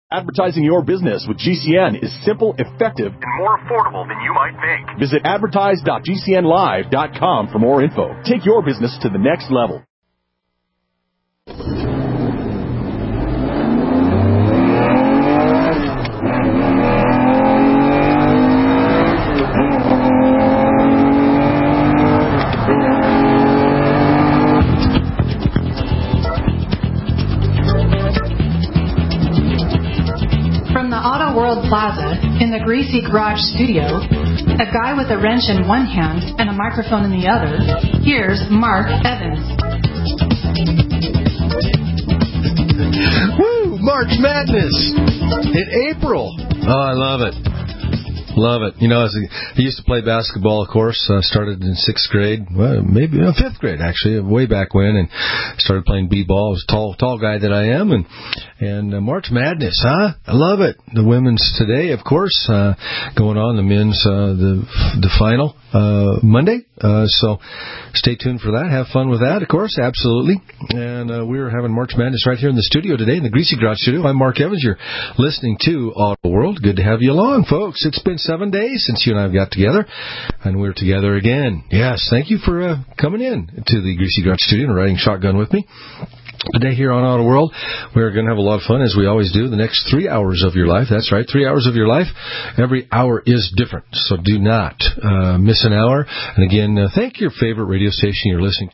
Advertising your business with GCN is simple, effective, and more affordable than you might think. Visit advertise.gcnlive.com for more info. Take your business to the next level. Plaza, in the Greasy Garage studio, a guy with a wrench in one hand and a microphone in the other, here's Mark Evans. Woo! March Madness in April. Oh, I love it. Love it. You know, I used to play basketball, of course. Started in 6th grade, well, maybe 5th grade, actually, way back when, and started playing b-ball. I was a tall guy that I am, and March Madness, huh? I love it. The women's today, of course, going on. The men's, the final Monday. So stay tuned for that. Have fun with that, of course, absolutely. And we're having March Madness right here in the studio today, in the Greasy Garage studio. I'm Mark Evans. You're listening to Auto World. Good to have you along, folks. It's been 7 days since you and I have got together, and we're together again. Yes, thank you for coming in to the Greasy Garage studio and riding shotgun with me. Today here on Auto World, we're going to have a lot of fun, as we always do, the next 3 hours of your life. That's right, 3 hours of your life. Every hour is different, so do not miss an hour. And again, thank your favorite radio station you're listening to.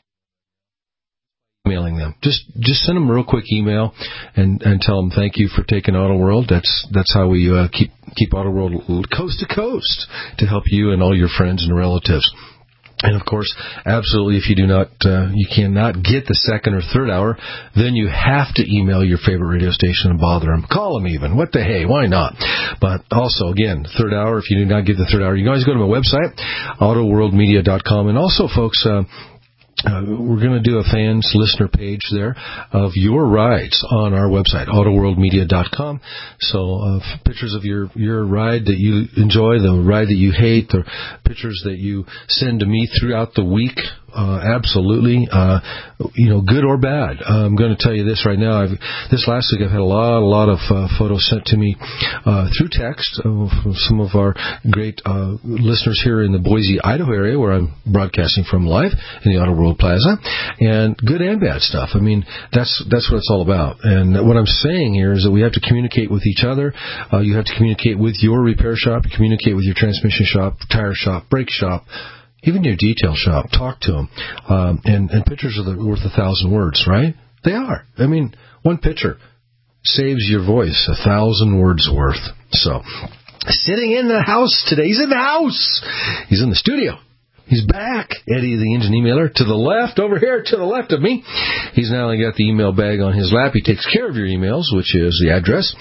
Emailing them. Just send them a real quick email and tell them thank you for taking Auto World. That's how we keep Auto World coast to coast to help you and all your friends and relatives. And of course, absolutely, if you you cannot get the second or third hour, then you have to email your favorite radio station and bother them. Call them even. What the hey? Why not? But also, again, third hour, if you do not get the third hour, you can always go to my website, autoworldmedia.com. And also, folks, we're going to do a fans listener page there of your rides on our website, autoworldmedia.com. So pictures of your ride that you enjoy, the ride that you hate, the pictures that you send to me throughout the week. Absolutely, good or bad. I'm going to tell you this right now. This last week I've had a lot of photos sent to me through text from some of our great listeners here in the Boise, Idaho area, where I'm broadcasting from live in the Auto World Plaza, and good and bad stuff. I mean, that's what it's all about. And what I'm saying here is that we have to communicate with each other. You have to communicate with your repair shop, communicate with your transmission shop, tire shop, brake shop, even your detail shop. Talk to them. And pictures are worth 1,000 words, right? They are. I mean, one picture saves your voice 1,000 words worth. So, sitting in the house today. He's in the house. He's in the studio. He's back. Eddie, the engine emailer, to the left, over here to the left of me. He's not only got the email bag on his lap, he takes care of your emails, which is the address,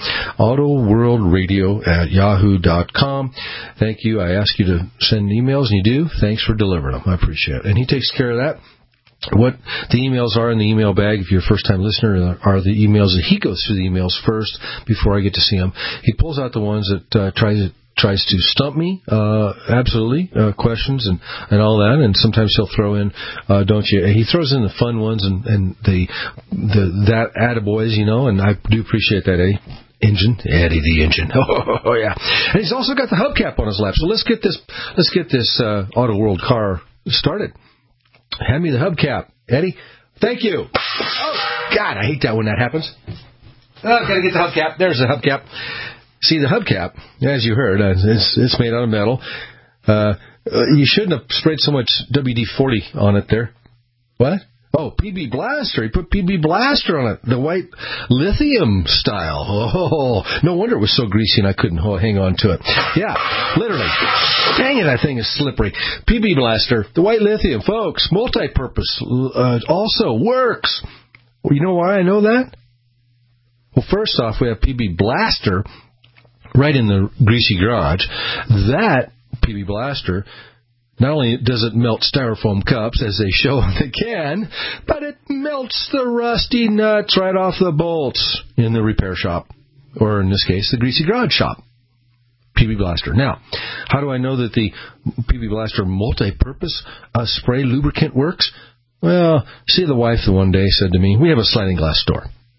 autoworldradio@yahoo.com. Thank you. I ask you to send emails, and you do. Thanks for delivering them. I appreciate it. And he takes care of that. What the emails are in the email bag, if you're a first-time listener, are the emails that he goes through the emails first before I get to see them. He pulls out the ones that tries to stump me, absolutely, questions and all that, and sometimes he'll throw in, don't you? He throws in the fun ones and that attaboys, and I do appreciate that, Eddie. Eddie the engine. Oh yeah. And he's also got the hubcap on his lap. So let's get this Auto World car started. Hand me the hubcap, Eddie. Thank you. Oh God, I hate that when that happens. Gotta get the hubcap. There's the hubcap. See, the hubcap, as you heard, it's made out of metal. You shouldn't have sprayed so much WD-40 on it there. What? Oh, PB Blaster. He put PB Blaster on it, the white lithium style. Oh, no wonder it was so greasy and I couldn't hang on to it. Yeah, literally. Dang it, that thing is slippery. PB Blaster, the white lithium, folks, multi-purpose, also works. Well, you know why I know that? Well, first off, we have PB Blaster right in the Greasy Garage. That PB Blaster, not only does it melt styrofoam cups, as they show in the can, but it melts the rusty nuts right off the bolts in the repair shop, or in this case, the Greasy Garage shop. PB Blaster. Now, how do I know that the PB Blaster multi-purpose spray lubricant works? Well, see, the wife the one day said to me, we have a sliding glass door.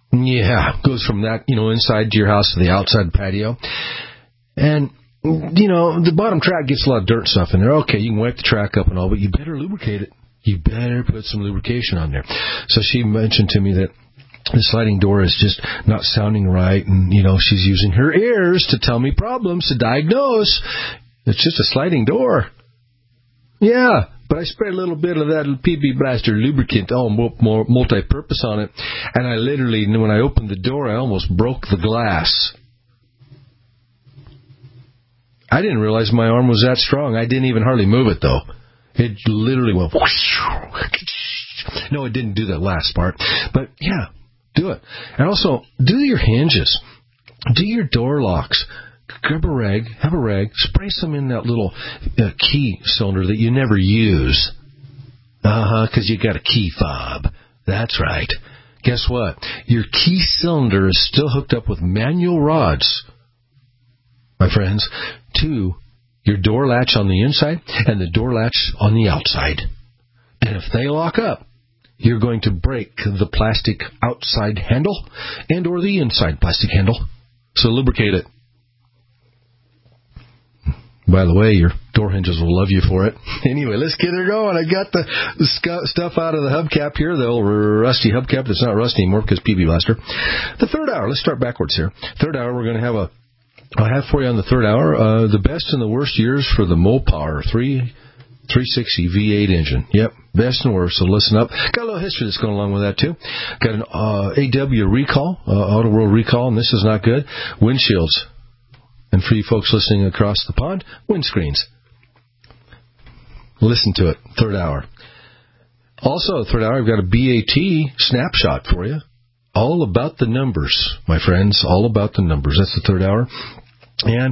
Yeah, goes from that, inside to your house to the outside patio. And, the bottom track gets a lot of dirt stuff in there. Okay, you can wipe the track up and all, but you better lubricate it. You better put some lubrication on there. So she mentioned to me that the sliding door is just not sounding right, and, she's using her ears to tell me problems, to diagnose. It's just a sliding door. Yeah, but I sprayed a little bit of that PB Blaster lubricant, all multi-purpose on it, and I literally, when I opened the door, I almost broke the glass. I didn't realize my arm was that strong. I didn't even hardly move it, though. It literally went whoosh. No, it didn't do that last part. But, yeah, do it. And also, do your hinges. Do your door locks. Grab a rag, have a rag, spray some in that little key cylinder that you never use. Because you got a key fob. That's right. Guess what? Your key cylinder is still hooked up with manual rods, my friends, to your door latch on the inside and the door latch on the outside. And if they lock up, you're going to break the plastic outside handle and or the inside plastic handle. So lubricate it. By the way, your door hinges will love you for it. Anyway, let's get it going. I got the stuff out of the hubcap here, the old rusty hubcap that's not rusty anymore because PB Blaster. The third hour, let's start backwards here. Third hour, we're going to have I have for you on the third hour, the best and the worst years for the Mopar 360 V8 engine. Yep, best and worst, so listen up. Got a little history that's going along with that, too. Got an AW recall, Auto World recall, and this is not good. Windshields. And for you folks listening across the pond, windscreens. Listen to it, third hour. Also, third hour, I've got a BAT snapshot for you. All about the numbers, my friends. All about the numbers. That's the third hour. And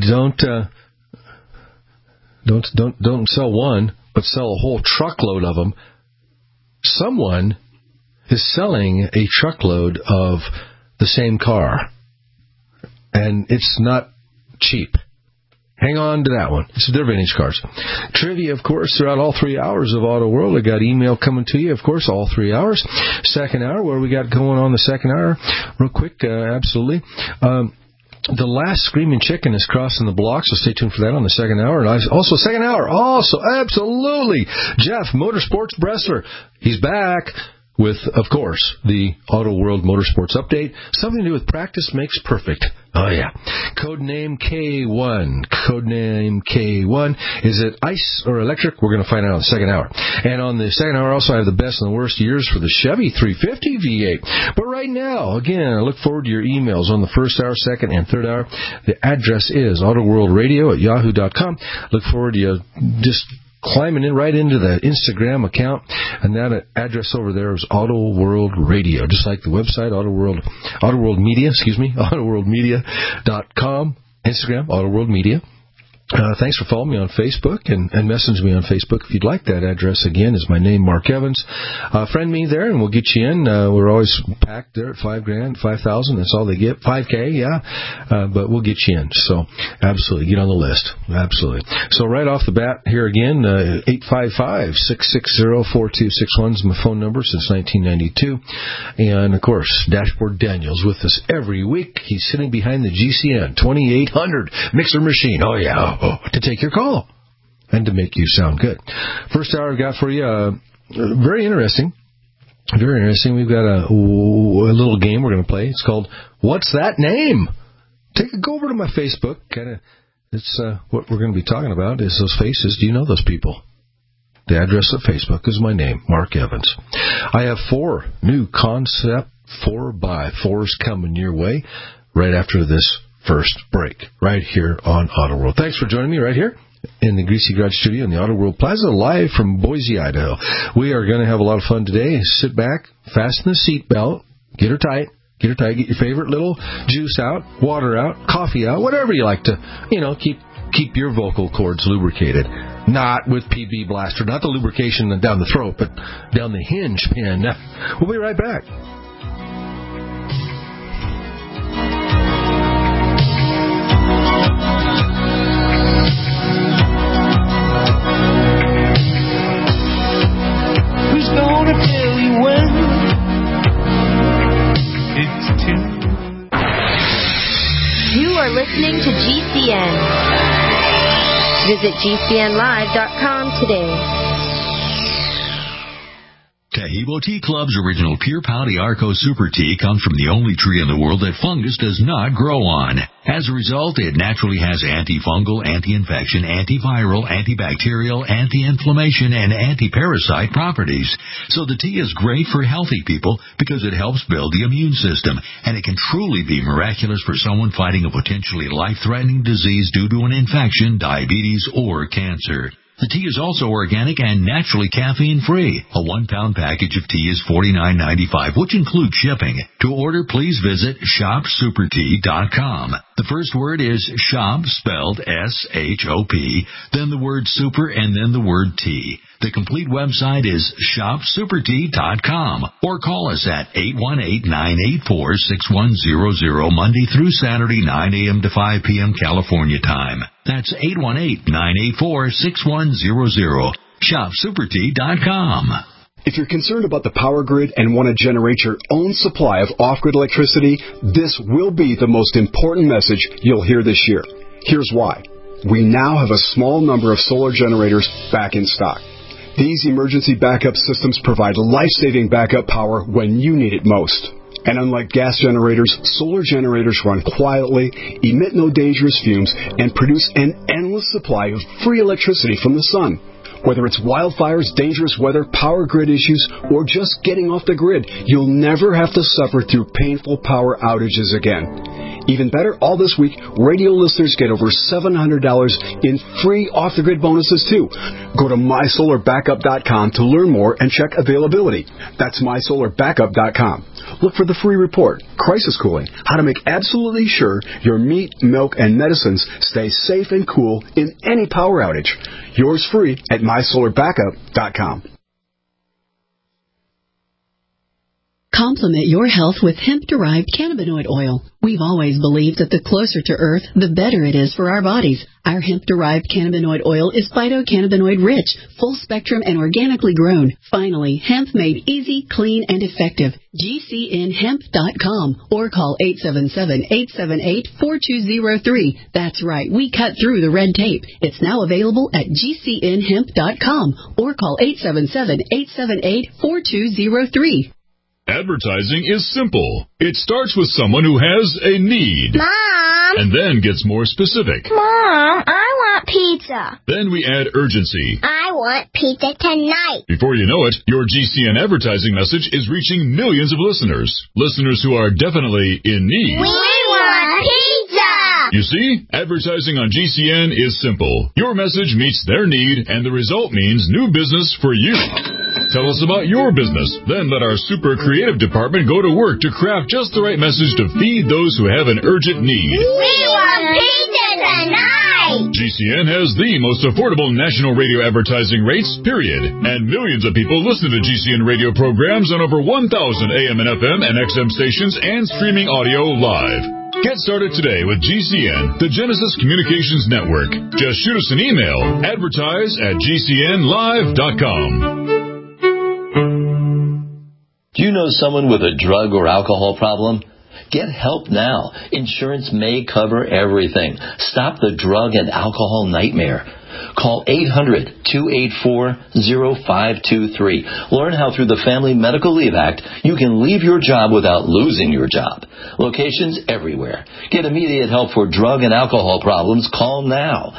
don't sell one, but sell a whole truckload of them. Someone is selling a truckload of the same car, and it's not cheap. Hang on to that one. They're vintage cars. Trivia, of course, throughout all 3 hours of Auto World. I got email coming to you, of course, all 3 hours. Second hour, what we got going on the second hour? Real quick, absolutely. The last Screaming Chicken is crossing the block, so stay tuned for that on the second hour. And also, second hour, also, absolutely, Jeff, Motorsports Bressler. He's back with, of course, the Auto World Motorsports Update. Something to do with practice makes perfect. Oh, yeah. Codename K1. Codename K1. Is it ice or electric? We're going to find out on the second hour. And on the second hour, also, I have the best and the worst years for the Chevy 350 V8. But right now, again, I look forward to your emails on the first hour, second, and third hour. The address is autoworldradio@yahoo.com. Look forward to you just climbing in right into the Instagram account, and that address over there is Auto World Radio, just like the website, Auto World Media, autoworldmedia.com, Instagram, Auto World Media. Thanks for following me on Facebook and message me on Facebook if you'd like. That address again is my name, Mark Evans. Friend me there and we'll get you in. We're always packed there at $5,000, $5,000. That's all they get. $5K, yeah. But we'll get you in. So absolutely get on the list. Absolutely. So right off the bat here again, 855-660-4261 is my phone number since 1992. And of course, Dashboard Daniel's with us every week. He's sitting behind the GCN 2800 mixer machine. Oh yeah. To take your call and to make you sound good. First hour I've got for you, very interesting. Very interesting. We've got a little game we're going to play. It's called What's That Name? Go over to my Facebook. It's what we're going to be talking about is those faces. Do you know those people? The address of Facebook is my name, Mark Evans. I have 4 new Concept 4x4s coming your way right after this first break, right here on Auto World. Thanks for joining me right here in the Greasy Garage Studio in the Auto World Plaza, live from Boise, Idaho. We are going to have a lot of fun today. Sit back, fasten the seatbelt, get her tight, get your favorite little juice out, water out, coffee out, whatever you like to, keep your vocal cords lubricated. Not with PB Blaster, not the lubrication down the throat, but down the hinge pin. We'll be right back. are listening to GCN. Visit GCNlive.com today. Taheebo Tea Club's original Pure Pouty Arco Super Tea comes from the only tree in the world that fungus does not grow on. As a result, it naturally has antifungal, anti-infection, antiviral, antibacterial, anti-inflammation, and anti-parasite properties. So the tea is great for healthy people because it helps build the immune system, and it can truly be miraculous for someone fighting a potentially life-threatening disease due to an infection, diabetes, or cancer. The tea is also organic and naturally caffeine-free. A 1-pound package of tea is $49.95, which includes shipping. To order, please visit shopsupertea.com. The first word is shop, spelled S-H-O-P, then the word super, and then the word tea. The complete website is shopsupertea.com, or call us at 818-984-6100, Monday through Saturday, 9 a.m. to 5 p.m. California time. That's 818-984-6100. Shopsupertea.com. If you're concerned about the power grid and want to generate your own supply of off-grid electricity, this will be the most important message you'll hear this year. Here's why. We now have a small number of solar generators back in stock. These emergency backup systems provide life-saving backup power when you need it most. And unlike gas generators, solar generators run quietly, emit no dangerous fumes, and produce an endless supply of free electricity from the sun. Whether it's wildfires, dangerous weather, power grid issues, or just getting off the grid, you'll never have to suffer through painful power outages again. Even better, all this week, radio listeners get over $700 in free off-the-grid bonuses, too. Go to mysolarbackup.com to learn more and check availability. That's mysolarbackup.com. Look for the free report, Crisis Cooling, how to make absolutely sure your meat, milk, and medicines stay safe and cool in any power outage. Yours free at mysolarbackup.com. Complement your health with hemp-derived cannabinoid oil. We've always believed that the closer to Earth, the better it is for our bodies. Our hemp-derived cannabinoid oil is phytocannabinoid-rich, full-spectrum, and organically grown. Finally, hemp made easy, clean, and effective. GCNhemp.com or call 877-878-4203. That's right, we cut through the red tape. It's now available at GCNhemp.com or call 877-878-4203. Advertising is simple. It starts with someone who has a need. Mom! And then gets more specific. Mom, I want pizza. Then we add urgency. I want pizza tonight. Before you know it, your GCN advertising message is reaching millions of listeners. Listeners who are definitely in need. We want pizza! You see, advertising on GCN is simple. Your message meets their need, and the result means new business for you. Tell us about your business. Then let our super creative department go to work to craft just the right message to feed those who have an urgent need. We want pizza tonight! GCN has the most affordable national radio advertising rates, period. And millions of people listen to GCN radio programs on over 1,000 AM and FM and XM stations and streaming audio live. Get started today with GCN, the Genesis Communications Network. Just shoot us an email, advertise@gcnlive.com. Do you know someone with a drug or alcohol problem? Get help now. Insurance may cover everything. Stop the drug and alcohol nightmare. Call 800-284-0523. Learn how through the Family Medical Leave Act you can leave your job without losing your job. Locations everywhere. Get immediate help for drug and alcohol problems. Call now.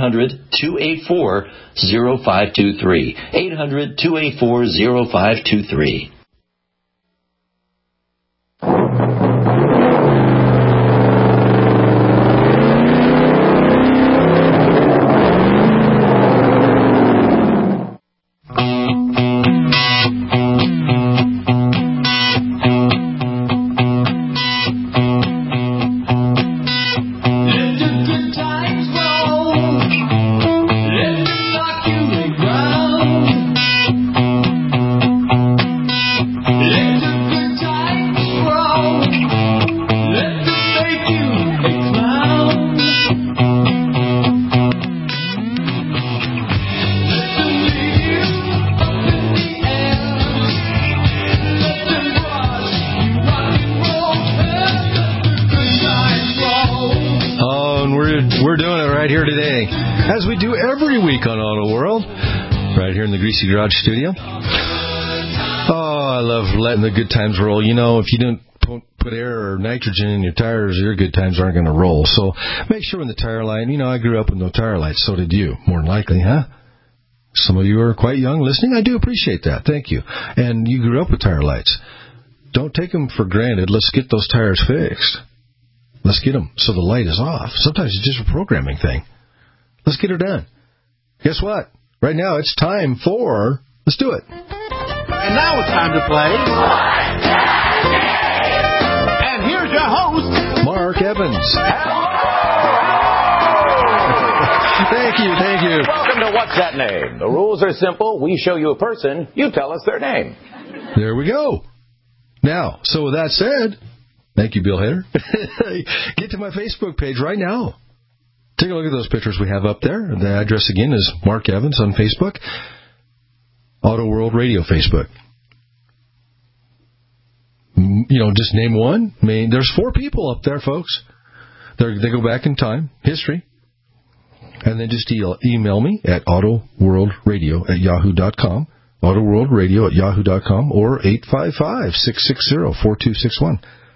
800-284-0523. 800-284-0523. We're doing it right here today, as we do every week on Auto World, right here in the Greasy Garage studio. Oh, I love letting the good times roll. You know, if you don't put air or nitrogen in your tires, your good times aren't going to roll. So make sure when the tire light, you know, I grew up with no tire lights. So did you, more than likely, huh? Some of you are quite young listening. I do appreciate that. Thank you. And you grew up with tire lights. Don't take them for granted. Let's get those tires fixed. Let's get them so the light is off. Sometimes it's just a programming thing. Let's get her done. Guess what? Right now it's time for... Let's do it. And now it's time to play... And here's your host... Mark Evans. Thank you. Welcome to What's That Name? The rules are simple. We show you a person. You tell us their name. There we go. Now, so with that said... Thank you, Bill Hader. Get to my Facebook page right now. Take a look at those pictures we have up there. The address again is Mark Evans on Facebook. Auto World Radio Facebook. You know, just name one. I mean, there's 4 people up there, folks. They go back in time, history. And then just email me at autoworldradio@yahoo.com. autoworldradio@yahoo.com or 855-660-4261.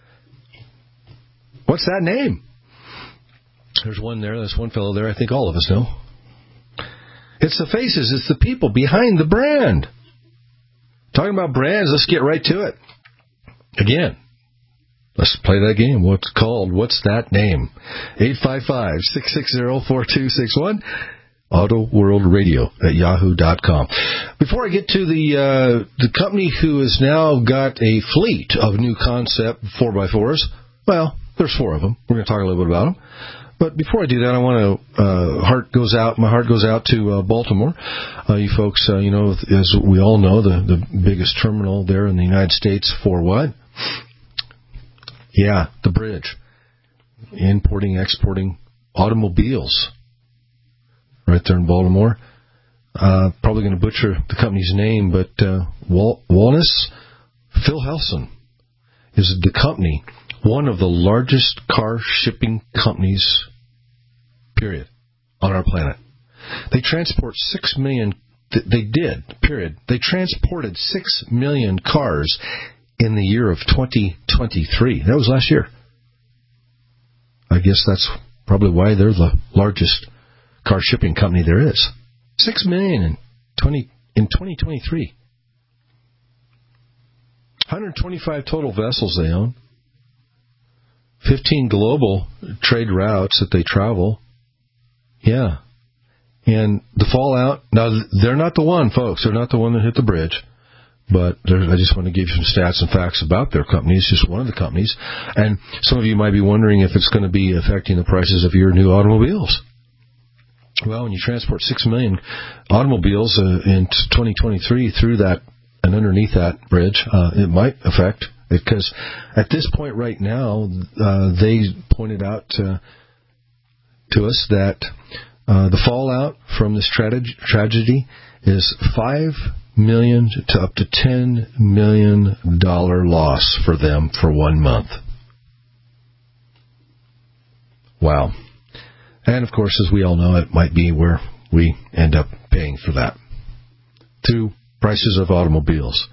What's that name? There's one there. There's one fellow there I think all of us know. It's the faces. It's the people behind the brand. Talking about brands, let's get right to it. Again, let's play that game. What's called What's That Name? 855-660-4261. autoworldradio@yahoo.com. Before I get to the company who has now got a fleet of new concept 4x4s, well, there's 4 of them. We're going to talk a little bit about them. But before I do that, I want to, my heart goes out to Baltimore. You folks, you know, as we all know, the biggest terminal there in the United States for what? Yeah, the bridge. Importing, exporting automobiles. Right there in Baltimore. Probably going to butcher the company's name, but Walnus Philhelson is the company. One of the largest car shipping companies, period, on our planet. They transport 6 million, They transported 6 million cars in the year of 2023. That was last year. I guess that's probably why they're the largest car shipping company there is. 6 million in 2023. 125 total vessels they own. 15 global trade routes that they travel. Yeah. And the fallout, now they're not the one, folks. They're not the one that hit the bridge. But I just want to give you some stats and facts about their company. It's just one of the companies. And some of you might be wondering if it's going to be affecting the prices of your new automobiles. Well, when you transport 6 million automobiles in 2023 through that and underneath that bridge, it might affect. Because at this point right now, they pointed out to us that the fallout from this tragedy is $5 million to up to $10 million loss for them for 1 month. Wow. And, of course, as we all know, it might be where we end up paying for that through prices of automobiles.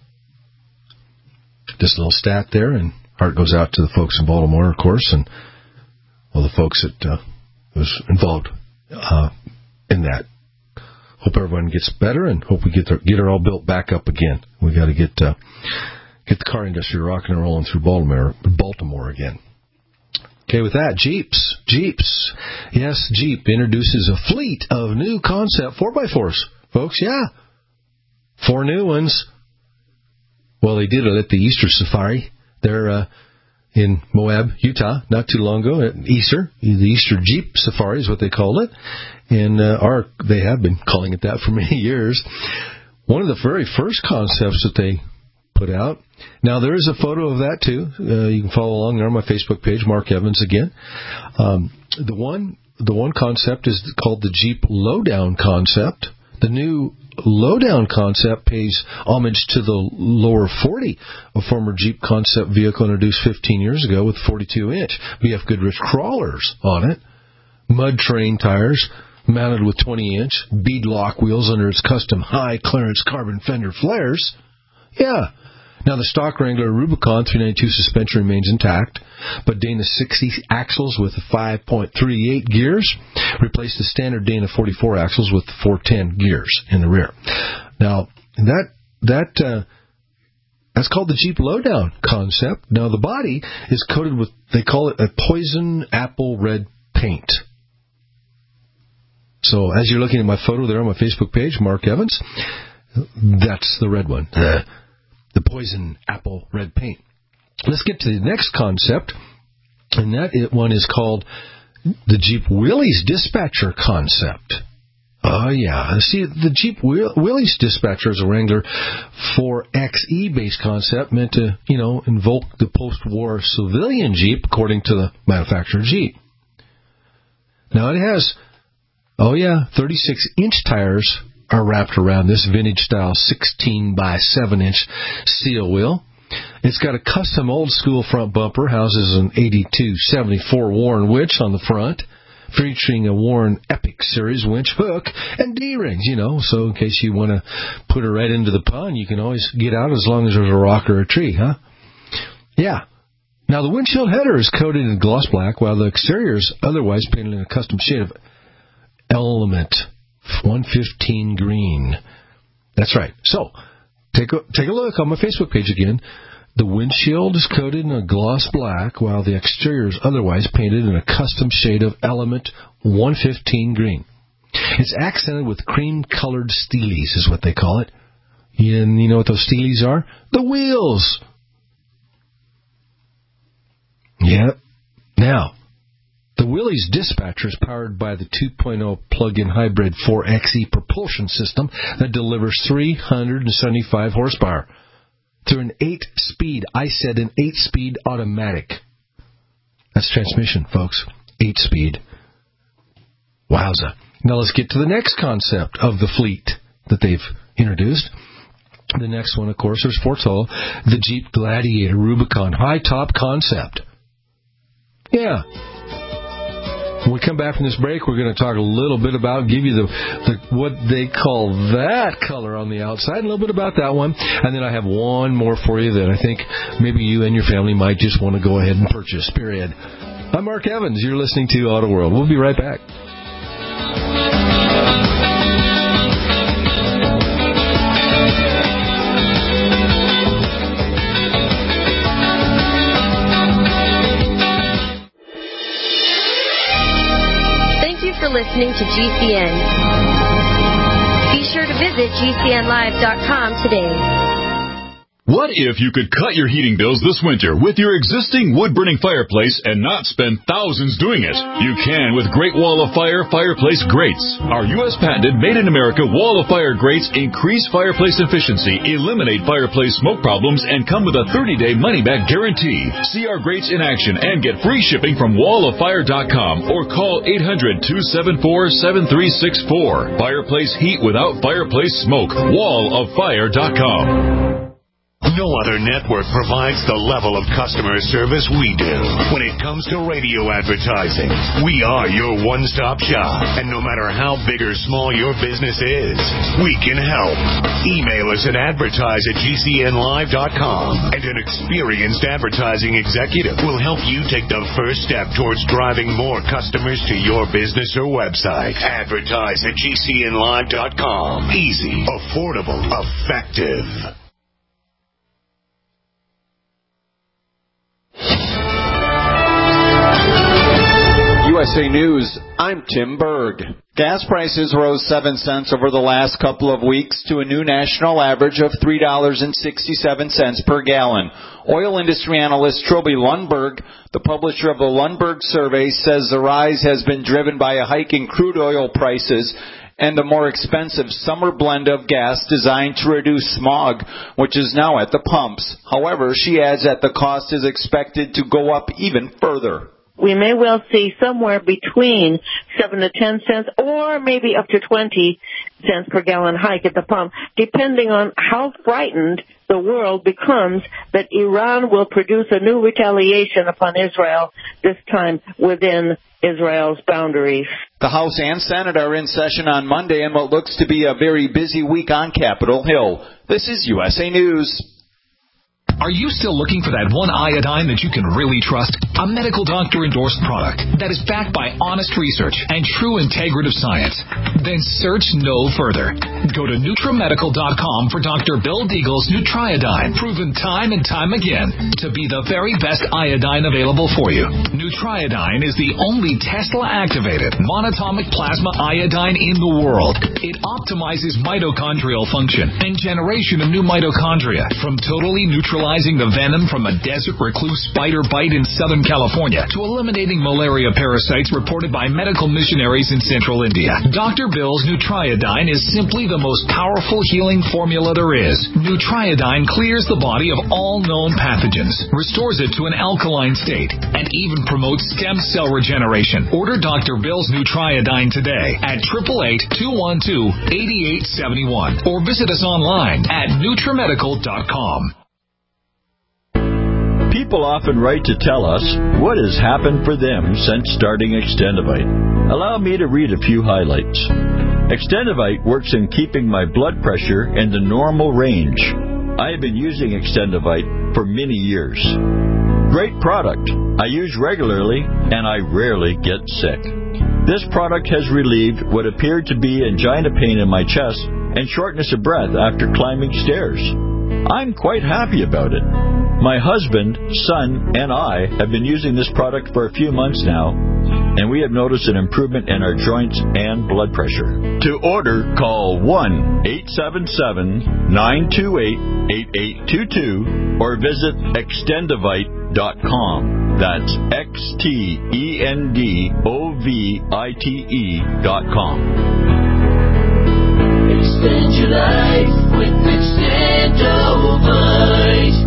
Just a little stat there, and heart goes out to the folks in Baltimore, of course, and all the folks that was involved in that. Hope everyone gets better, and hope we get it all built back up again. We got to get the car industry rocking and rolling through Baltimore again. Okay, with that, Jeeps. Yes, Jeep introduces a fleet of new concept 4x4s, folks. Yeah, 4 new ones. Well, they did it at the Easter Safari. They're in Moab, Utah, not too long ago at Easter. The Easter Jeep Safari is what they called it. And they have been calling it that for many years. One of the very first concepts that they put out. Now, there is a photo of that, too. You can follow along there on my Facebook page, Mark Evans again. The one concept is called the Jeep Lowdown concept. The new Lowdown concept pays homage to the Lower 40, a former Jeep concept vehicle introduced 15 years ago with 42-inch BF Goodrich crawlers on it. mud terrain tires, mounted with 20-inch beadlock wheels under its custom high-clearance carbon fender flares. Yeah. Now, the stock Wrangler Rubicon 392 suspension remains intact, but Dana 60 axles with 5.38 gears replaced the standard Dana 44 axles with 410 gears in the rear. Now, that's called the Jeep Lowdown concept. Now, the body is coated with, they call it a poison apple red paint. So, as you're looking at my photo there on my Facebook page, Mark Evans, that's the red one. The poison apple red paint. Let's get to the next concept, and that one is called the Jeep Willys Dispatcher concept. Oh, yeah. See, the Jeep Willys Dispatcher is a Wrangler 4xe-based concept meant to, invoke the post-war civilian Jeep, according to the manufacturer Jeep. Now, it has, 36-inch tires are wrapped around this vintage-style 16 by 7-inch seal wheel. It's got a custom old-school front bumper, houses an 8274 Warren winch on the front, featuring a Warren Epic Series winch hook and D-rings, so in case you want to put her right into the pond, you can always get out as long as there's a rock or a tree, huh? Yeah. Now, the windshield header is coated in gloss black, while the exterior is otherwise painted in a custom shade of Element 115 green. That's right. So, take a look on my Facebook page again. The windshield is coated in a gloss black, while the exterior is otherwise painted in a custom shade of Element 115 green. It's accented with cream-colored steelies, is what they call it. And you know what those steelies are? The wheels. Yep. Now, the Willys Dispatcher is powered by the 2.0 plug-in hybrid 4xe propulsion system that delivers 375 horsepower through an 8-speed, I said an 8-speed automatic. That's transmission, folks. 8-speed. Wowza. Now let's get to the next concept of the fleet that they've introduced. The next one, of course, is Fortol, the Jeep Gladiator Rubicon high-top concept. Yeah. When we come back from this break, we're going to talk a little bit about, give you the what they call that color on the outside, a little bit about that one. And then I have one more for you that I think maybe you and your family might just want to go ahead and purchase, period. I'm Mark Evans. You're listening to Auto World. We'll be right back. Listening to GCN. Be sure to visit GCNlive.com today. What if you could cut your heating bills this winter with your existing wood-burning fireplace and not spend thousands doing it? You can with Great Wall of Fire fireplace grates. Our U.S. patented made-in-America Wall of Fire grates increase fireplace efficiency, eliminate fireplace smoke problems, and come with a 30-day money-back guarantee. See our grates in action and get free shipping from walloffire.com or call 800-274-7364. Fireplace heat without fireplace smoke. walloffire.com. No other network provides the level of customer service we do. When it comes to radio advertising, we are your one-stop shop. And no matter how big or small your business is, we can help. Email us at advertise@gcnlive.com, and an experienced advertising executive will help you take the first step towards driving more customers to your business or website. Advertise@gcnlive.com. Easy, affordable, effective. USA News, I'm Tim Berg. Gas prices rose 7 cents over the last couple of weeks to a new national average of $3.67 per gallon. Oil industry analyst Trilby Lundberg, the publisher of the Lundberg survey, says the rise has been driven by a hike in crude oil prices and the more expensive summer blend of gas designed to reduce smog, which is now at the pumps. However, she adds that the cost is expected to go up even further. We may well see somewhere between 7 to 10 cents or maybe up to 20 cents per gallon hike at the pump, depending on how frightened the world becomes that Iran will produce a new retaliation upon Israel, this time within Israel's boundaries. The House and Senate are in session on Monday in what looks to be a very busy week on Capitol Hill. This is USA News. Are you still looking for that one iodine that you can really trust? A medical doctor-endorsed product that is backed by honest research and true integrative science? Then search no further. Go to NutriMedical.com for Dr. Bill Deagle's Nutriodine, proven time and time again to be the very best iodine available for you. Nutriodine is the only Tesla-activated monatomic plasma iodine in the world. It optimizes mitochondrial function and generation of new mitochondria from totally neutralizing the venom from a desert recluse spider bite in Southern California to eliminating malaria parasites reported by medical missionaries in central India. Dr. Bill's Nutriodine is simply the most powerful healing formula there is. Nutriodine clears the body of all known pathogens, restores it to an alkaline state, and even promotes stem cell regeneration. Order Dr. Bill's Nutriodine today at 888-212-8871 or visit us online at NutriMedical.com. People often write to tell us what has happened for them since starting Extendivite. Allow me to read a few highlights. Extendivite works in keeping my blood pressure in the normal range. I have been using Extendivite for many years. Great product. I use regularly and I rarely get sick. This product has relieved what appeared to be angina pain in my chest and shortness of breath after climbing stairs. I'm quite happy about it. My husband, son, and I have been using this product for a few months now, and we have noticed an improvement in our joints and blood pressure. To order, call 1-877-928-8822 or visit Extendivite.com. That's XTENDOVITE.com. Extend your life with Extendivite.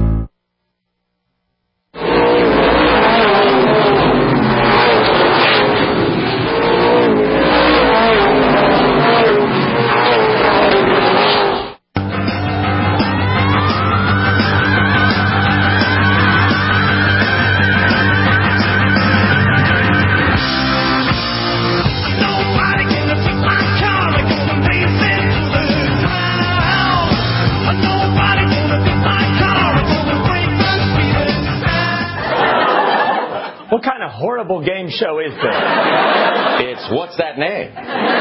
What kind of horrible game show is this? It's What's That Name?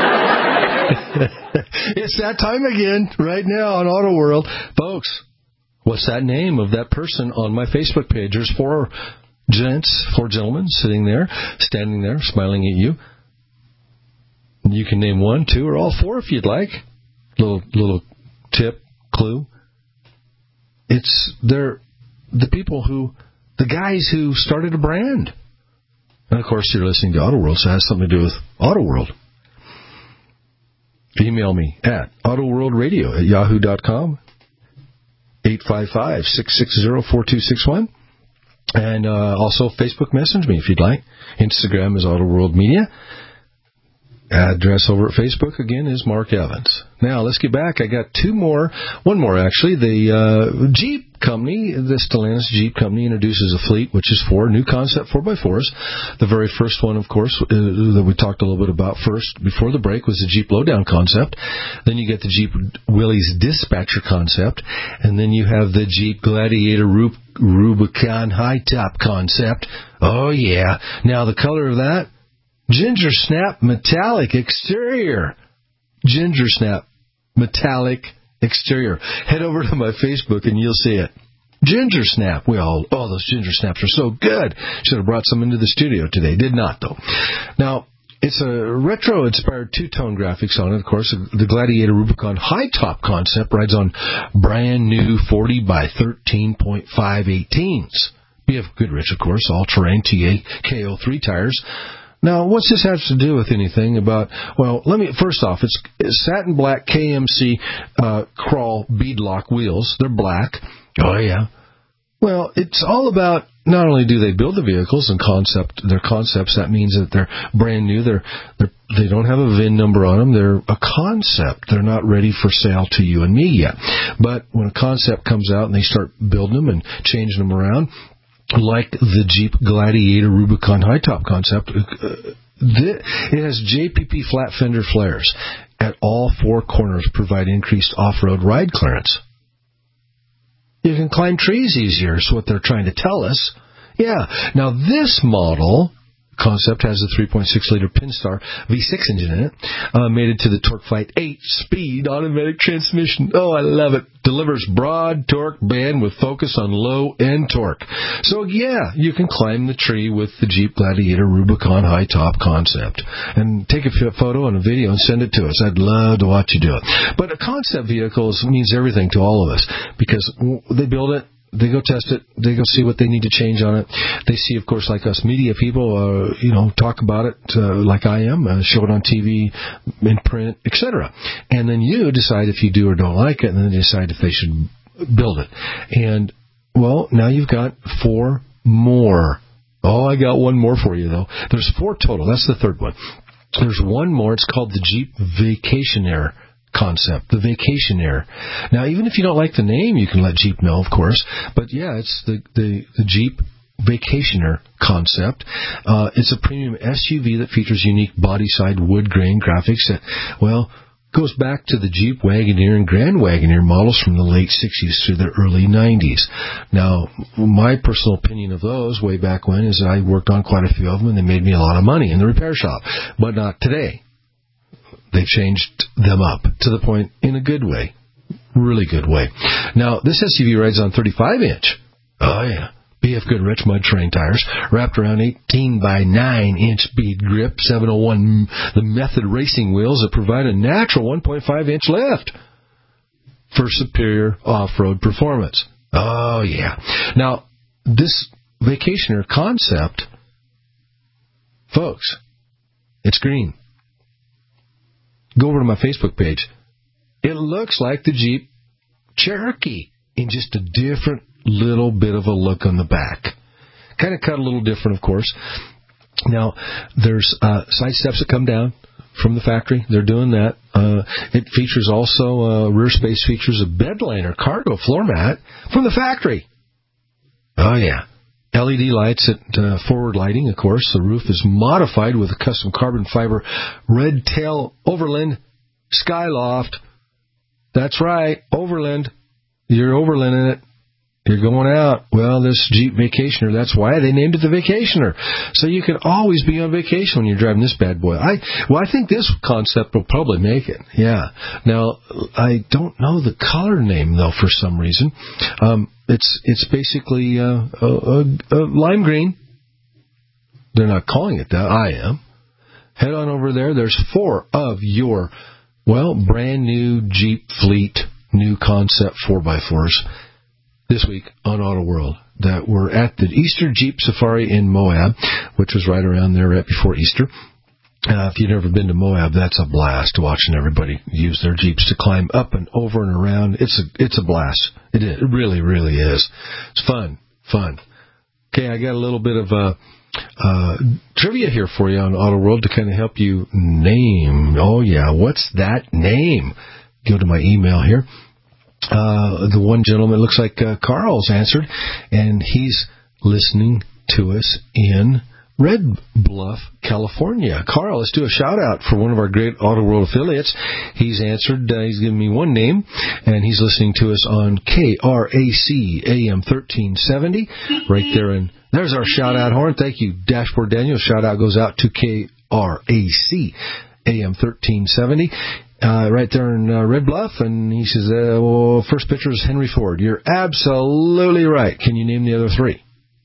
It's that time again, right now on Auto World. Folks, what's that name of that person on my Facebook page? There's four gentlemen sitting there, standing there, smiling at you. You can name one, two, or all four if you'd like. Little tip, clue. They're the people the guys who started a brand. And, of course, you're listening to Auto World, so it has something to do with Auto World. Email me at autoworldradio@yahoo.com, 855-660-4261. And also Facebook message me if you'd like. Instagram is Auto World Media. Address over at Facebook, again, is Mark Evans. Now, let's get back. I got one more, actually. The Jeep company, the Stellantis Jeep company, introduces a fleet, which is four new concept 4x4s. The very first one, of course, that we talked a little bit about first before the break was the Jeep Lowdown concept. Then you get the Jeep Willys Dispatcher concept. And then you have the Jeep Gladiator Rubicon High Top concept. Oh, yeah. Now, the color of that? Ginger Snap Metallic Exterior. Ginger Snap Metallic Exterior. Head over to my Facebook and you'll see it. Ginger Snap. Those Ginger Snaps are so good. Should have brought some into the studio today. Did not, though. Now, it's a retro-inspired two-tone graphics on it, of course. The Gladiator Rubicon High Top concept rides on brand new 40 by 13.5 18s. BF Goodrich, of course, all-terrain TA KO3 tires. Now, what's this have to do with anything about, first off, it's satin black KMC crawl beadlock wheels. They're black. Oh, yeah. Well, it's all about not only do they build the vehicles and their concepts, that means that they're brand new. They don't have a VIN number on them. They're a concept. They're not ready for sale to you and me yet. But when a concept comes out and they start building them and changing them around, like the Jeep Gladiator Rubicon high top concept, it has JPP flat fender flares at all four corners, provide increased off-road ride clearance. You can climb trees easier, is what they're trying to tell us. Yeah. Now, this model concept has a 3.6-liter Pinstar V6 engine in it, mated to the TorqueFlite 8-speed automatic transmission. Oh, I love it. Delivers broad torque band with focus on low-end torque. So, yeah, you can climb the tree with the Jeep Gladiator Rubicon high top concept. And take a photo and a video and send it to us. I'd love to watch you do it. But a concept vehicle means everything to all of us because they build it, they go test it. They go see what they need to change on it. They see, of course, like us media people, talk about it like I am, show it on TV, in print, etc. And then you decide if you do or don't like it, and then decide if they should build it. And, well, now you've got 4 more. Oh, I got one more for you, though. There's 4 total. That's the third one. There's one more. It's called the Jeep Vacationaire concept, the Vacationaire. Now, even if you don't like the name, you can let Jeep know, of course. But yeah, it's the Jeep Vacationaire concept. It's a premium SUV that features unique body-side wood grain graphics that, well, goes back to the Jeep Wagoneer and Grand Wagoneer models from the late 60s through the early 90s. Now, my personal opinion of those way back when is that I worked on quite a few of them, and they made me a lot of money in the repair shop. But not today. They've changed them up to the point in a good way, really good way. Now, this SUV rides on 35-inch. Oh, yeah. BF Goodrich mud terrain tires, wrapped around 18 by 9-inch bead grip, 701 the Method racing wheels that provide a natural 1.5-inch lift for superior off-road performance. Oh, yeah. Now, this Vacationaire concept, folks, it's green. Go over to my Facebook page. It looks like the Jeep Cherokee in just a different little bit of a look on the back. Kind of cut a little different, of course. Now, there's side steps that come down from the factory. They're doing that. It features also rear space features a bed liner cargo floor mat from the factory. Oh, yeah. LED lights at forward lighting, of course. The roof is modified with a custom carbon fiber red tail Overland Skyloft. That's right, Overland. You're Overlanding it. You're going out. Well, this Jeep Vacationaire, that's why they named it the Vacationaire. So you can always be on vacation when you're driving this bad boy. I think this concept will probably make it. Yeah. Now, I don't know the color name, though, for some reason. It's basically a lime green. They're not calling it that. I am. Head on over there. There's 4 of your, brand new Jeep fleet, new concept 4x4s this week on Auto World that were at the Easter Jeep Safari in Moab, which was right around there right before Easter. If you've never been to Moab, that's a blast, watching everybody use their Jeeps to climb up and over and around. It's a blast. It is. It really, really is. It's fun. Okay, I got a little bit of trivia here for you on Auto World to kind of help you name. Oh, yeah, what's that name? Go to my email here. The one gentleman, looks like Carl's answered, and he's listening to us in Red Bluff, California. Carl, let's do a shout-out for one of our great Auto World affiliates. He's answered, he's given me one name, and he's listening to us on KRAC AM 1370, right there. And there's our shout-out horn. Thank you, Dashboard Daniel. Shout-out goes out to KRAC AM 1370. Right there in Red Bluff, and he says, first pitcher is Henry Ford. You're absolutely right. Can you name the other 3?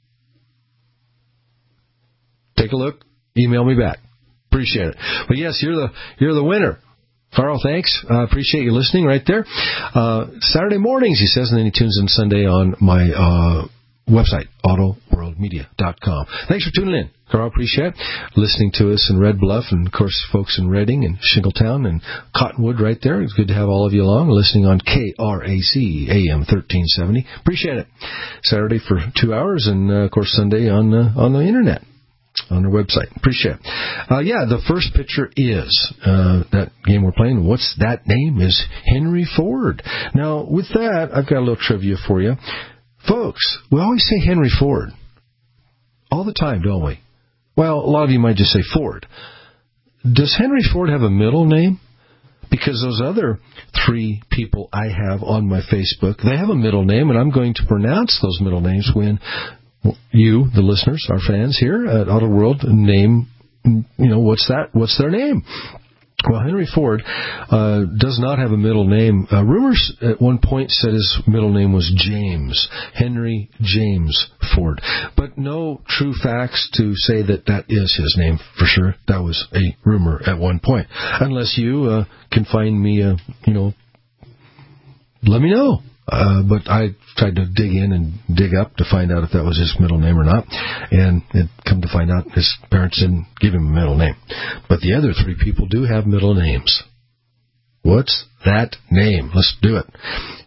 Take a look. Email me back. Appreciate it. But yes, you're the winner. Carl, thanks. I appreciate you listening right there. Saturday mornings, he says, and then he tunes in Sunday on my website, autoworldmedia.com. Thanks for tuning in, Carl. Appreciate it. Listening to us in Red Bluff, and, of course, folks in Redding and Shingletown and Cottonwood right there. It's good to have all of you along, listening on KRAC AM 1370. Appreciate it. Saturday for 2 hours, and, of course, Sunday on the Internet. On their website. Appreciate it. The first picture is that game we're playing. What's that name? Is Henry Ford. Now, with that, I've got a little trivia for you. Folks, we always say Henry Ford. All the time, don't we? Well, a lot of you might just say Ford. Does Henry Ford have a middle name? Because those other 3 people I have on my Facebook, they have a middle name, and I'm going to pronounce those middle names when you, the listeners, our fans here at Auto World, name, what's their name? Well, Henry Ford does not have a middle name. Rumors at one point said his middle name was James, Henry James Ford. But no true facts to say that is his name for sure. That was a rumor at one point. Unless you can find me, let me know. But I tried to dig in and dig up to find out if that was his middle name or not. And it come to find out his parents didn't give him a middle name. But the other 3 people do have middle names. What's that name? Let's do it.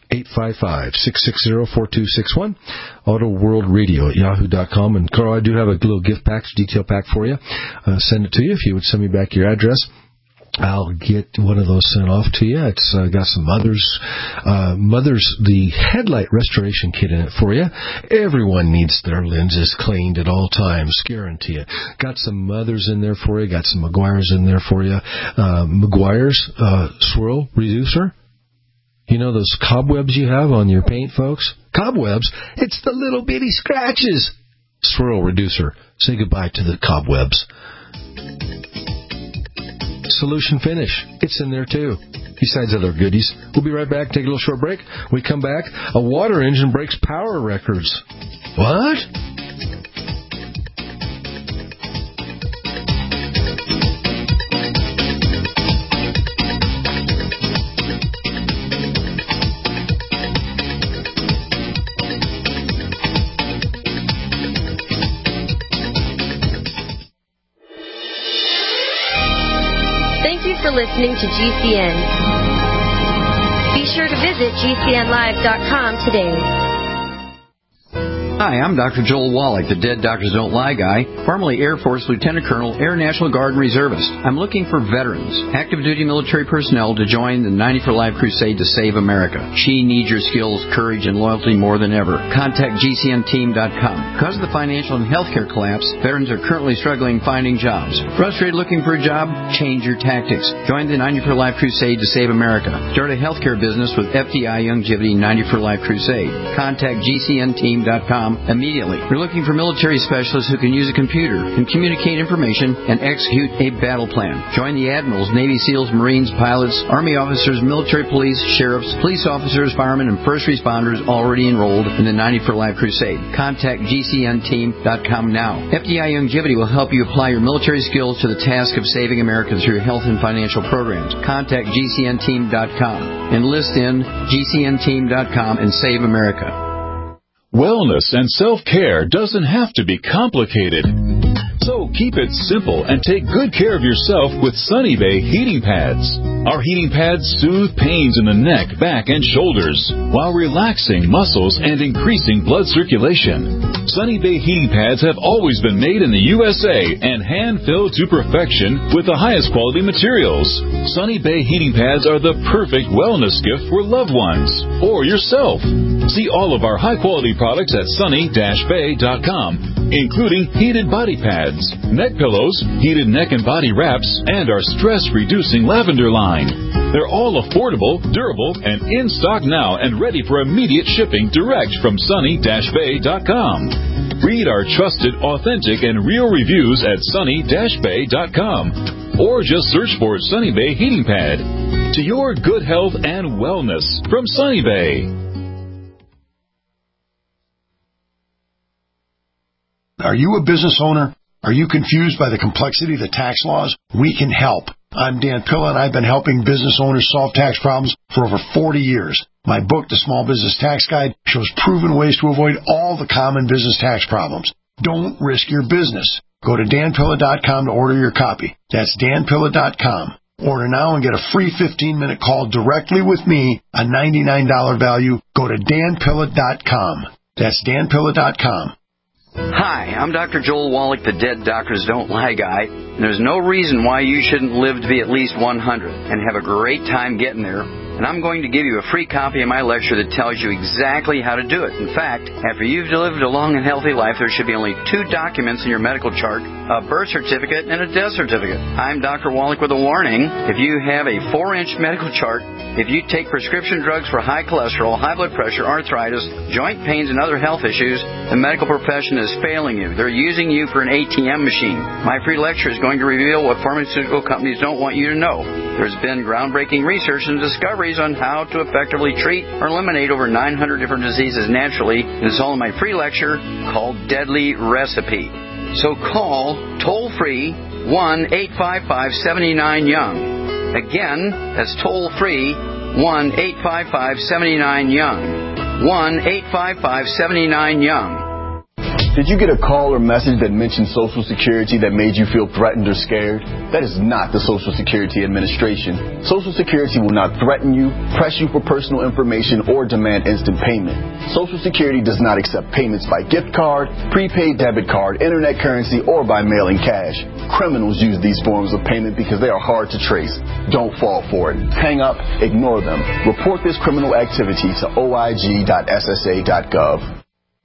855-660-4261. Auto World Radio at yahoo.com. And Carl, I do have a little gift package, detail pack for you. Send it to you if you would send me back your address. I'll get one of those sent off to you. It's got some Mother's the headlight restoration kit in it for you. Everyone needs their lenses cleaned at all times, guarantee it. Got some Mother's in there for you. Got some Meguiar's in there for you. Meguiar's swirl reducer. You know those cobwebs you have on your paint, folks? Cobwebs? It's the little bitty scratches. Swirl reducer. Say goodbye to the cobwebs. Solution Finish. It's in there too. Besides other goodies. We'll be right back. Take a little short break. We come back. A water engine breaks power records. What? Listening to GCN. Be sure to visit GCNlive.com today. Hi, I'm Dr. Joel Wallach, the Dead Doctors Don't Lie guy, formerly Air Force Lieutenant Colonel, Air National Guard and Reservist. I'm looking for veterans, active duty military personnel to join the 90 for Life crusade to save America. She needs your skills, courage, and loyalty more than ever. Contact GCNteam.com. Because of the financial and healthcare collapse, veterans are currently struggling finding jobs. Frustrated looking for a job? Change your tactics. Join the 90 for Life crusade to save America. Start a healthcare business with FDI Youngevity 90 for Life crusade. Contact GCNteam.com immediately. We're looking for military specialists who can use a computer and communicate information and execute a battle plan. Join the admirals, Navy SEALs, Marines, pilots, Army officers, military police, sheriffs, police officers, firemen, and first responders already enrolled in the 90 for Life crusade. Contact GCNteam.com now. FDI Youngevity will help you apply your military skills to the task of saving America through health and financial programs. Contact GCNteam.com. Enlist in GCNteam.com and save America. Wellness and self-care doesn't have to be complicated. So keep it simple and take good care of yourself with Sunny Bay heating pads. Our heating pads soothe pains in the neck, back, and shoulders while relaxing muscles and increasing blood circulation. Sunny Bay heating pads have always been made in the USA and hand-filled to perfection with the highest quality materials. Sunny Bay heating pads are the perfect wellness gift for loved ones or yourself. See all of our high-quality products at sunny-bay.com, including heated body pads, neck pillows, heated neck and body wraps, and our stress-reducing lavender line. They're all affordable, durable, and in stock now and ready for immediate shipping direct from sunny-bay.com. Read our trusted, authentic, and real reviews at sunny-bay.com. Or just search for Sunny Bay Heating Pad. To your good health and wellness from Sunny Bay. Are you a business owner? Are you confused by the complexity of the tax laws? We can help. I'm Dan Pilla, and I've been helping business owners solve tax problems for over 40 years. My book, The Small Business Tax Guide, shows proven ways to avoid all the common business tax problems. Don't risk your business. Go to danpilla.com to order your copy. That's danpilla.com. Order now and get a free 15-minute call directly with me, a $99 value. Go to danpilla.com. That's danpilla.com. Hi, I'm Dr. Joel Wallach, the Dead Doctors Don't Lie guy. And there's no reason why you shouldn't live to be at least 100 and have a great time getting there. And I'm going to give you a free copy of my lecture that tells you exactly how to do it. In fact, after you've lived a long and healthy life, there should be only 2 documents in your medical chart, a birth certificate and a death certificate. I'm Dr. Wallach with a warning. If you have a 4-inch medical chart, if you take prescription drugs for high cholesterol, high blood pressure, arthritis, joint pains, and other health issues, the medical profession is failing you. They're using you for an ATM machine. My free lecture is going to reveal what pharmaceutical companies don't want you to know. There's been groundbreaking research and discoveries on how to effectively treat or eliminate over 900 different diseases naturally. And it's all in my free lecture called Deadly Recipe. So call toll-free 1-855-79-YOUNG. Again, that's toll-free 1-855-79-YOUNG. 1-855-79-YOUNG. Did you get a call or message that mentioned Social Security that made you feel threatened or scared? That is not the Social Security Administration. Social Security will not threaten you, press you for personal information, or demand instant payment. Social Security does not accept payments by gift card, prepaid debit card, internet currency, or by mailing cash. Criminals use these forms of payment because they are hard to trace. Don't fall for it. Hang up, ignore them. Report this criminal activity to oig.ssa.gov.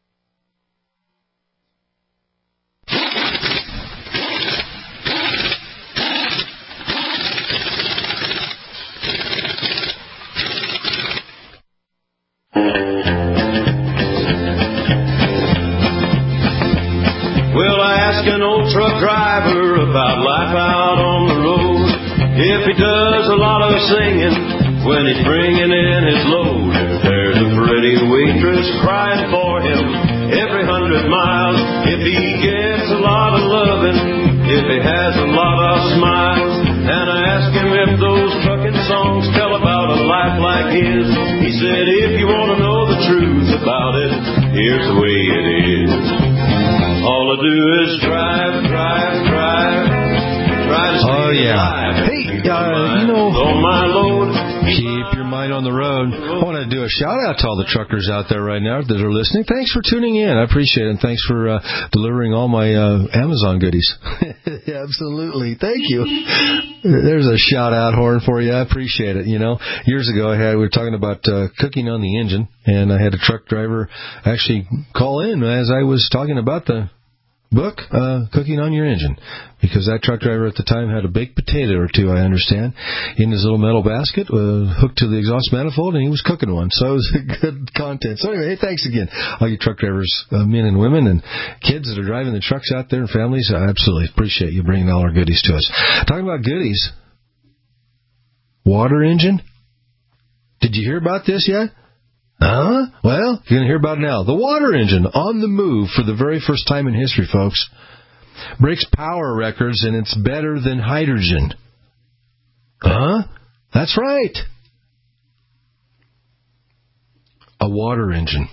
Well, I asked an old truck driver about life out on the road. If he does a lot of singing when he's bringing in his load. If there's a pretty waitress crying for him every 100 miles. If he gets a lot of loving, if he has a lot of smiles. And I asked him if those trucking songs tell about a life like his. He said, if you want to know the truth about it, here's the way it is. All I do is drive. Oh, yeah. Hey, on my load. Keep your mind on the road. I want to do a shout-out to all the truckers out there right now that are listening. Thanks for tuning in. I appreciate it. And thanks for delivering all my Amazon goodies. Absolutely. Thank you. There's a shout-out horn for you. I appreciate it. You know, years ago we were talking about cooking on the engine, and I had a truck driver actually call in as I was talking about the book, Cooking on Your Engine, because that truck driver at the time had a baked potato or two, I understand, in his little metal basket, hooked to the exhaust manifold, and he was cooking one. So it was good content. So anyway, hey, thanks again, all you truck drivers, men and women, and kids that are driving the trucks out there and families. I absolutely appreciate you bringing all our goodies to us. Talking about goodies, water engine. Did you hear about this yet? Well, you're going to hear about it now. The water engine on the move for the very first time in history, folks. Breaks power records, and it's better than hydrogen. That's right. A water engine.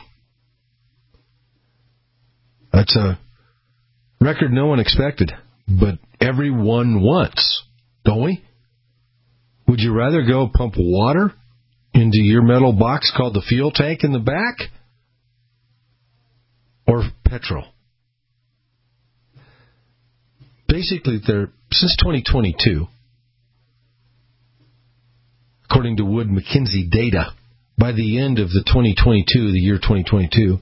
That's a record no one expected, but everyone wants, don't we? Would you rather go pump water into your metal box called the fuel tank in the back, or petrol? Basically, since 2022, according to Wood Mackenzie data, by the end of the year 2022,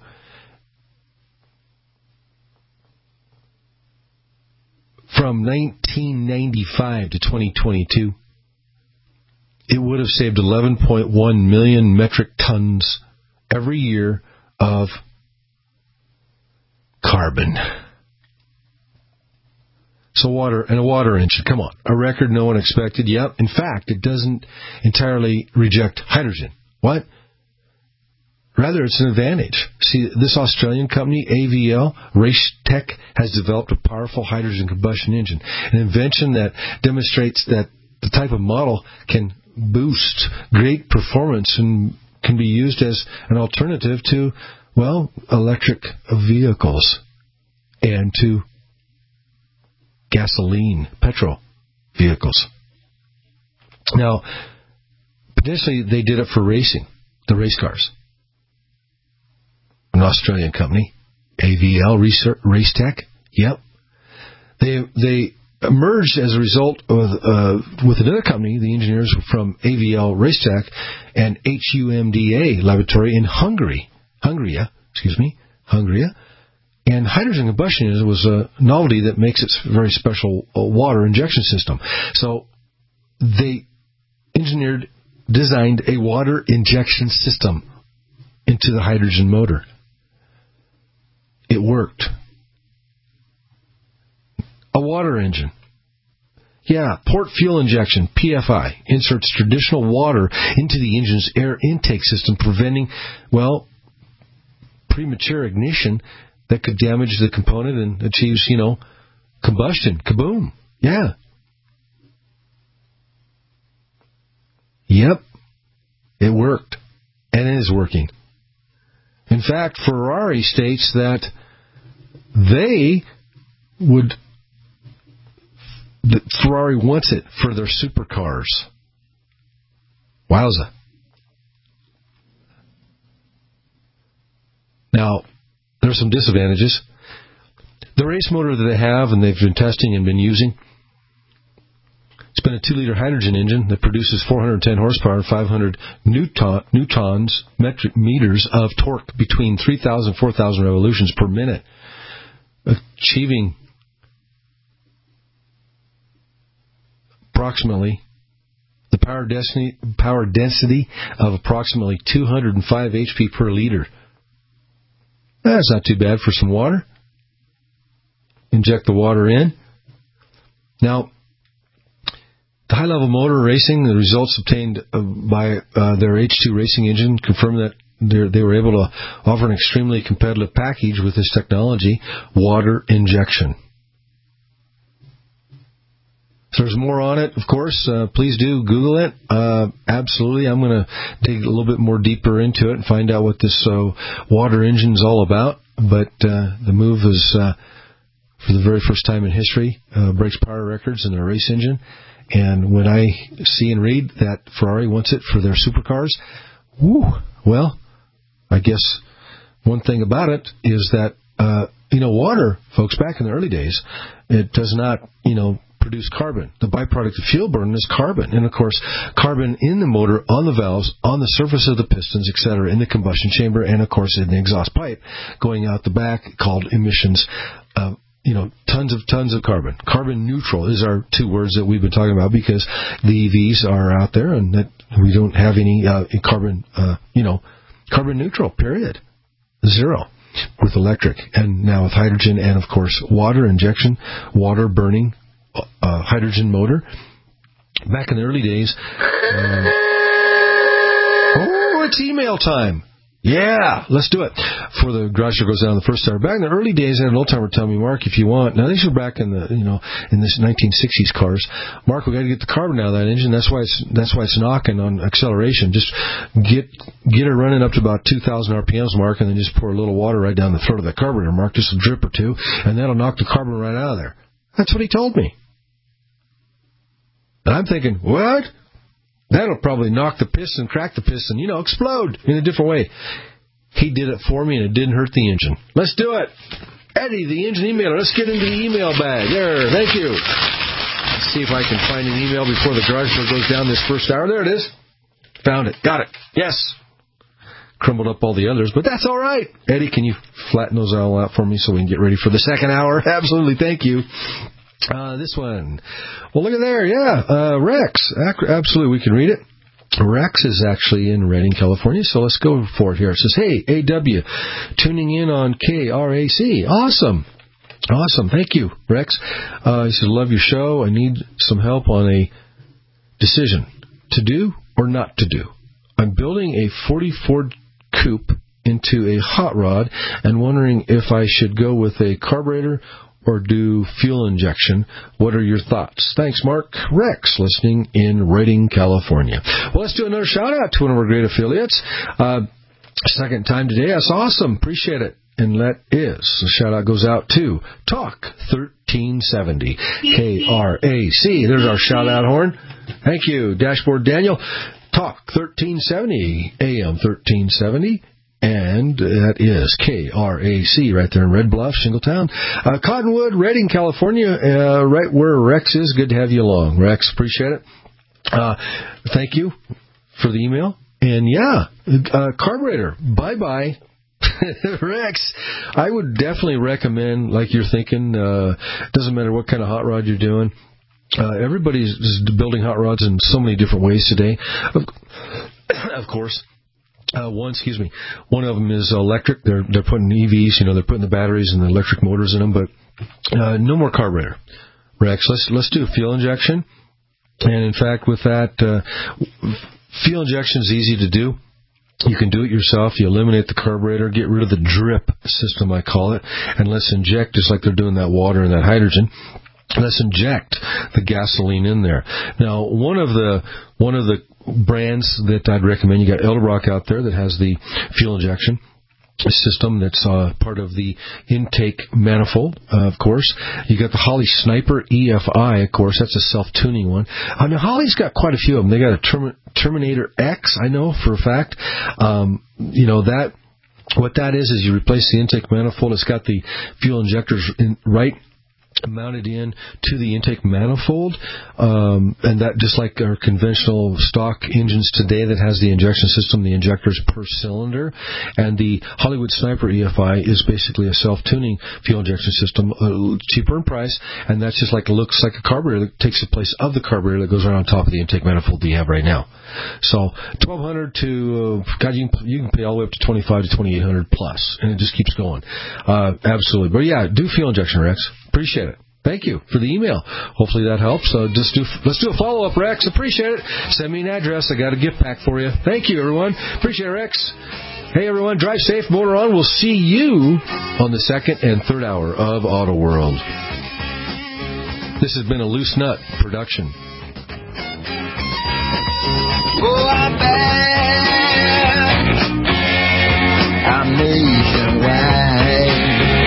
from 1995 to 2022, it would have saved 11.1 million metric tons every year of carbon. So a water engine, come on, a record no one expected. Yep, in fact, it doesn't entirely reject hydrogen. What? Rather, it's an advantage. See, this Australian company, AVL, Racetech, has developed a powerful hydrogen combustion engine, an invention that demonstrates that the type of model can boost great performance and can be used as an alternative to, well, electric vehicles and to gasoline, petrol vehicles. Now, potentially they did it for racing, the race cars. An Australian company, AVL Race Tech. Yep. They emerged as a result of, with another company, the engineers from AVL Race Tech and HUMDA laboratory in Hungary. And hydrogen combustion was a novelty that makes it a very special water injection system. So they designed a water injection system into the hydrogen motor. It worked. A water engine. Yeah, port fuel injection, PFI, inserts traditional water into the engine's air intake system, preventing, well, premature ignition that could damage the component and achieves, combustion. Kaboom. Yeah. Yep. It worked. And it is working. In fact, Ferrari states that Ferrari wants it for their supercars. Wowza. Now, there are some disadvantages. The race motor that they have and they've been testing and been using, it's been a 2-liter hydrogen engine that produces 410 horsepower, 500 newtons, metric meters of torque between 3,000 and 4,000 revolutions per minute, achieving approximately the power density of approximately 205 HP per liter. That's not too bad for some water. Inject the water in. Now, the high-level motor racing, the results obtained by their H2 racing engine confirm that they were able to offer an extremely competitive package with this technology, water injection. So there's more on it, of course. Please do Google it. Absolutely. I'm going to dig a little bit more deeper into it and find out what this water engine is all about. But the move is, for the very first time in history, breaks power records in their race engine. And when I see and read that Ferrari wants it for their supercars, well, I guess one thing about it is that, water, folks, back in the early days, it does not, produce carbon. The byproduct of fuel burn is carbon. And, of course, carbon in the motor, on the valves, on the surface of the pistons, etc., in the combustion chamber, and, of course, in the exhaust pipe going out the back, called emissions. Tons of carbon. Carbon neutral is our 2 words that we've been talking about because the EVs are out there and that we don't have any carbon neutral, period. Zero with electric. And now with hydrogen and, of course, water injection, water burning, hydrogen motor. Back in the early days, it's email time. Yeah, let's do it. Before the garage door goes down the first hour. Back in the early days, I had an old timer tell me, Mark, if you want. Now these were back in the in this 1960s cars. Mark, we got to get the carbon out of that engine. That's why it's knocking on acceleration. Just get it running up to about 2,000 RPMs, Mark, and then just pour a little water right down the throat of that carburetor, Mark, just a drip or two, and that'll knock the carbon right out of there. That's what he told me. And I'm thinking, what? That'll probably knock the piston, crack the piston, explode in a different way. He did it for me, and it didn't hurt the engine. Let's do it. Eddie, the engine emailer. Let's get into the email bag. There, thank you. Let's see if I can find an email before the garage door goes down this first hour. There it is. Found it. Got it. Yes. Crumbled up all the others, but that's all right. Eddie, can you flatten those all out for me so we can get ready for the second hour? Absolutely. Thank you. This one. Well, look at there. Yeah. Rex. Absolutely. We can read it. Rex is actually in Redding, California, so let's go for it here. It says, hey, AW, tuning in on KRAC. Awesome. Thank you, Rex. He says, love your show. I need some help on a decision. To do or not to do. I'm building a 40 Ford Coupe into a hot rod and wondering if I should go with a carburetor or do fuel injection? What are your thoughts? Thanks, Mark. Rex, listening in Redding, California. Well, let's do another shout-out to one of our great affiliates. Second time today. That's awesome. Appreciate it. And that is, the shout-out goes out to Talk 1370. KRAC. There's our shout-out horn. Thank you, Dashboard Daniel. Talk 1370, AM 1370. And that is KRAC right there in Red Bluff, Shingletown. Cottonwood, Redding, California, right where Rex is. Good to have you along, Rex. Appreciate it. Thank you for the email. And carburetor, bye-bye. Rex, I would definitely recommend, like you're thinking, doesn't matter what kind of hot rod you're doing. Everybody's building hot rods in so many different ways today. Of course. One of them is electric. They're putting EVs, they're putting the batteries and the electric motors in them, but no more carburetor. Rex, let's do fuel injection. And in fact, with that, fuel injection is easy to do. You can do it yourself. You eliminate the carburetor, get rid of the drip system, I call it, and let's inject, just like they're doing that water and that hydrogen. Let's inject the gasoline in there. Now, one of the brands that I'd recommend, you got Edelbrock out there that has the fuel injection system that's part of the intake manifold, of course. You got the Holley Sniper EFI, of course. That's a self-tuning one. Now, Holley's got quite a few of them. They got a Terminator X, I know for a fact. What that is you replace the intake manifold. It's got the fuel injectors mounted in to the intake manifold, and that just like our conventional stock engines today that has the injection system, the injectors per cylinder, and the Hollywood Sniper EFI is basically a self-tuning fuel injection system, cheaper in price, and that's just looks like a carburetor that takes the place of the carburetor that goes right on top of the intake manifold that you have right now. So $1,200 to you can pay all the way up to $2,500 to $2,800 plus, and it just keeps going. Absolutely, but do fuel injection, Rex. Appreciate it. Thank you for the email. Hopefully that helps. Let's do a follow-up, Rex. Appreciate it. Send me an address. I got a gift pack for you. Thank you, everyone. Appreciate it, Rex. Hey, everyone. Drive safe. Motor on. We'll see you on the second and third hour of Auto World. This has been a Loose Nut production. I'm back. I'm nationwide.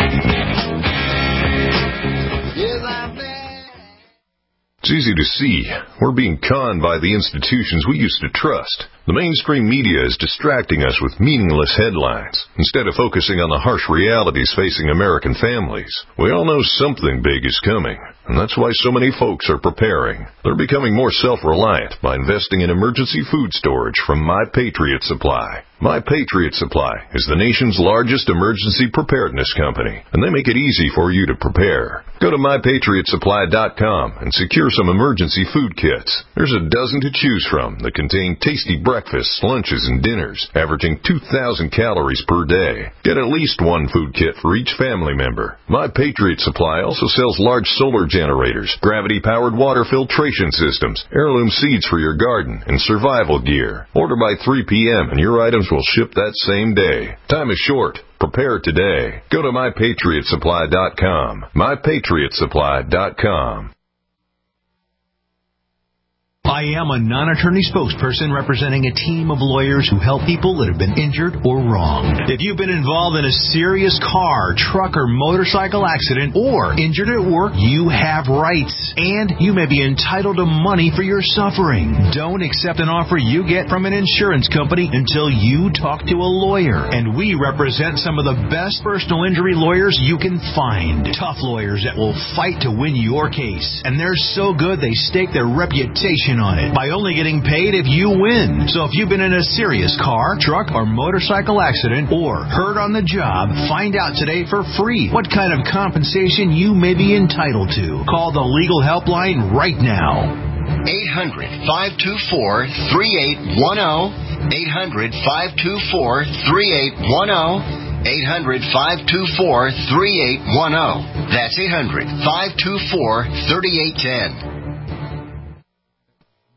It's easy to see. We're being conned by the institutions we used to trust. The mainstream media is distracting us with meaningless headlines instead of focusing on the harsh realities facing American families. We all know something big is coming, and that's why so many folks are preparing. They're becoming more self-reliant by investing in emergency food storage from My Patriot Supply. My Patriot Supply is the nation's largest emergency preparedness company, and they make it easy for you to prepare. Go to MyPatriotSupply.com and secure some emergency food kits. There's a dozen to choose from that contain tasty breakfasts, lunches, and dinners, averaging 2,000 calories per day. Get at least one food kit for each family member. My Patriot Supply also sells large solar generators, gravity-powered water filtration systems, heirloom seeds for your garden, and survival gear. Order by 3 p.m. and your items will ship that same day. Time is short. Prepare today. Go to MyPatriotSupply.com. MyPatriotSupply.com. I am a non-attorney spokesperson representing a team of lawyers who help people that have been injured or wronged. If you've been involved in a serious car, truck, or motorcycle accident or injured at work, you have rights, and you may be entitled to money for your suffering. Don't accept an offer you get from an insurance company until you talk to a lawyer, and we represent some of the best personal injury lawyers you can find. Tough lawyers that will fight to win your case, and they're so good they stake their reputation on it by only getting paid if you win. So if you've been in a serious car, truck, or motorcycle accident or hurt on the job, find out today for free what kind of compensation you may be entitled to. Call the legal helpline right now. 800-524-3810. 800-524-3810. 800-524-3810. That's 800-524-3810.